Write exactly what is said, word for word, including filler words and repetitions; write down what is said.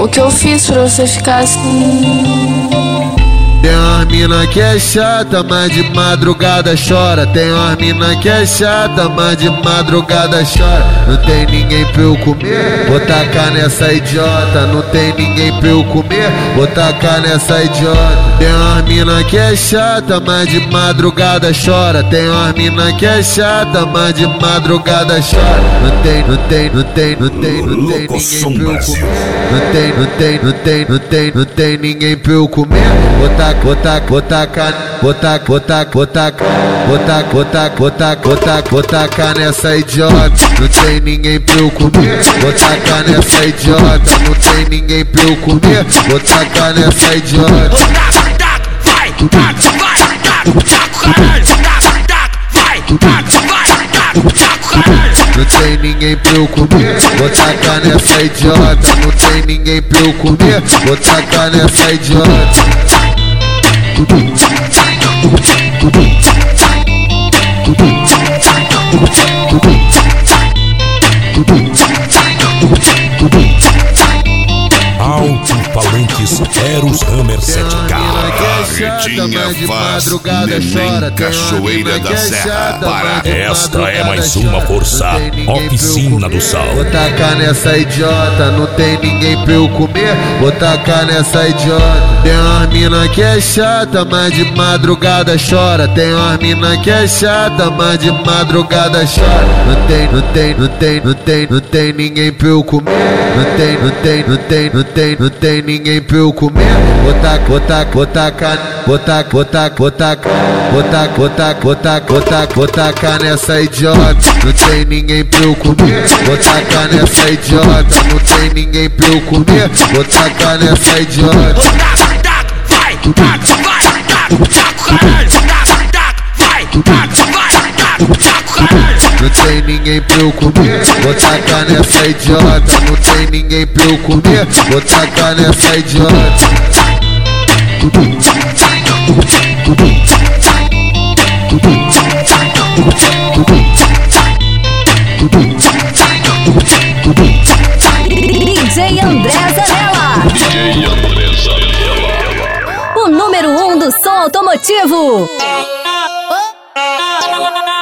O que eu fiz pra você ficar assim? Tem umas mina que é chata, mas de madrugada chora. Tem umas mina que é chata, mas de madrugada chora. Não tem ninguém pra eu comer, vou tacar nessa idiota. Não tem ninguém pra eu comer, vou tacar nessa idiota. Tem umas mina que é chata, mas de madrugada chora. Tem umas mina que é chata, mas de madrugada chora. Não tem, não tem, não tem, não tem, não tem ninguém pra eu comer. Não tem, não tem, não tem, não tem, não tem ninguém pra eu comer. Vou tacar, vou tacar, vou tacar, vou tacar, vou tacar, vou tacar, vou tacar, vou tacar, vou tacar, vou tacar, vou tacar nessa idiota. Não tem ninguém pra eu comer, vou tacar nessa idiota. Não tem ninguém pra eu comer, vou tacar nessa idiota. Vai, taca, vai, taca, taca, caralho. Taca, taca, vai, taca, vai, taca, taca, caralho. Não tem ninguém pra eu comer, vou tacar nessa idiota. Não tem ninguém pra eu comer, vou tacar nessa idiota. Alto-falantes Eros Hammer sete K. Barretinha faz neném Cachoeira da Serra Pará. Esta é mais uma força, Oficina do Sal. Vou tacar nessa idiota, não tem ninguém pra eu comer, vou tacar nessa idiota. Tem umas mina que é chata, mas de madrugada chora. Tem umas mina que é chata, mas de madrugada chora. Não tem, não tem, não tem, não tem, não tem ninguém pra eu comer. Não tem, não tem, não tem, não tem, não tem ninguém pra eu comer. Vou tacar, vou tacar, vou tacar, vou tacar, vou tacar, vou tacar, vou tacar, vou tacar, vou tacar, vou tacar, vou tacar nessa idiota. Não tem ninguém pra eu comer, vou tacar nessa idiota. Não tem ninguém pra eu comer, vou tacar nessa idiota. Vai, taca, vai, taca, taca, caralho. Taca, taca, vai, taca, vai, taca, taca, caralho. Não tem ninguém pra eu comer, vou tacar nessa idiota. Não tem ninguém pra eu comer, vou tacar nessa idiota. D J André Zanella. D J André Zanella. O número um do som automotivo. Ah, ah, ah, ah.